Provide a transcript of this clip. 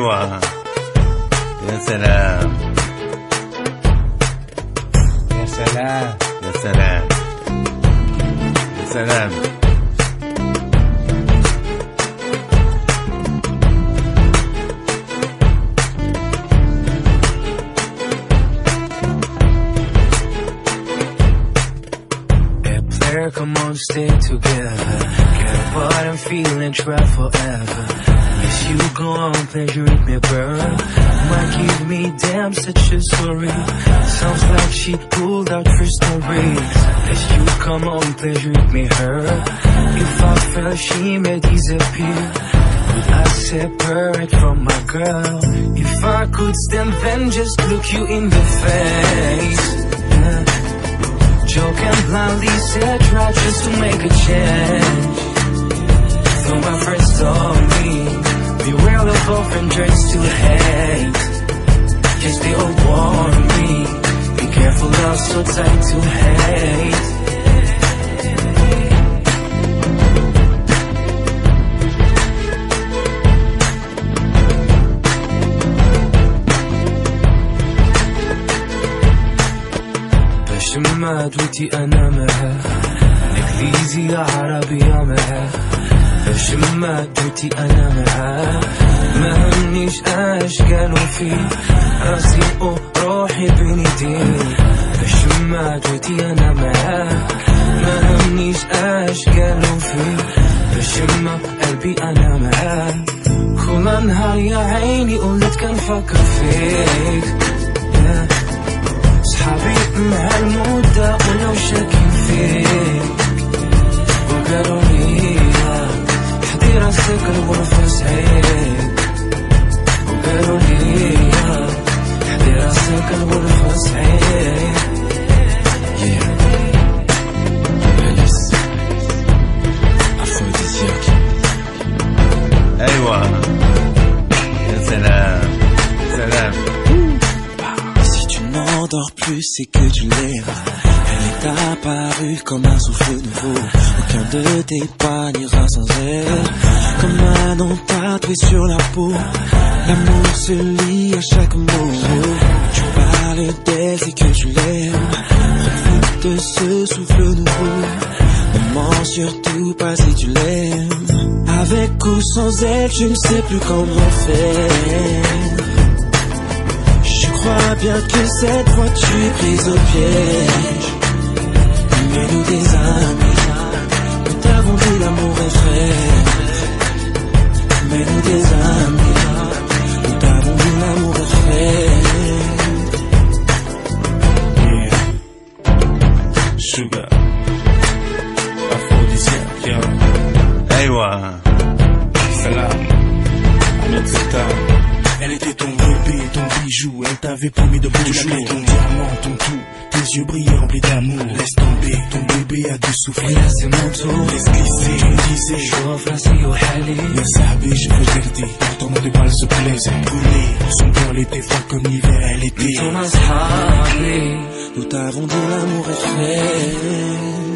ايوه يا سلام يا سلام يا سلام يا سلام. Come on, stay together. Get apart and feel and try forever. Yes, you go on, pleasure it me, girl. Might give me damn such a story. Sounds like she pulled out her stories. Yes, you come on, pleasure it me, her. If I felt she may disappear, could I separate from my girl? If I could stand then just look you in the face. Yeah. Joke and blindly said try just to make a change. Though my friends told me beware of often turns to hate. Yes, they all warn me be careful, love so tight to hate. ما دويتي أنا معها إنجليزية عربية معها. باش ما دويتي أنا معها ما همنيش اش قالوا فيه راسي وروحي بين ايديه. باش ما دويتي أنا معها ما همنيش اش قالوا فيه. باش ما قلبي أنا معها كل نهار يا عيني قلت كنفكر فيك. صحابي مع المدة ولو شاكين فيك وقالوا لي حدي راسك الغرفة سعيد. وقالوا لي حدي راسك الغرفة سعيد. ايوه يا سلام سلام. N'endors plus, c'est que tu l'aimes. Elle est apparue comme un souffle nouveau. Aucun de tes pas n'ira sans elle. Comme un nom tatoué sur la peau. L'amour se lie à chaque mot. Tu parles d'elle, c'est que tu l'aimes. Profite de ce souffle nouveau. Ne mens surtout pas si tu l'aimes. Avec ou sans elle, je ne sais plus comment faire. Je crois bien que cette fois tu es prise au piège. Mais nous des amis, nous t'avons dit l'amour est frère. Mais nous des amis, nous t'avons dit l'amour est frère. Yeah. Sugar, aphrodisiaque, yeah. ايوه Salam, à notre état. Elle était ton bébé, ton bijou, elle t'avait promis de beaux jours. Ton diamant, ton tout, tes yeux brillaient remplis d'amour. Laisse tomber, ton bébé a dû souffrir. Et là c'est mon tour, laisse glisser, je me disais شوف راسي وحالي. يا صاحبي je veux te le dire, pourtant mon débat se plaisait. Brûlée, son cœur l'était froid comme l'hiver, elle était. انتم اصحابي Nous t'avons dit l'amour est frère.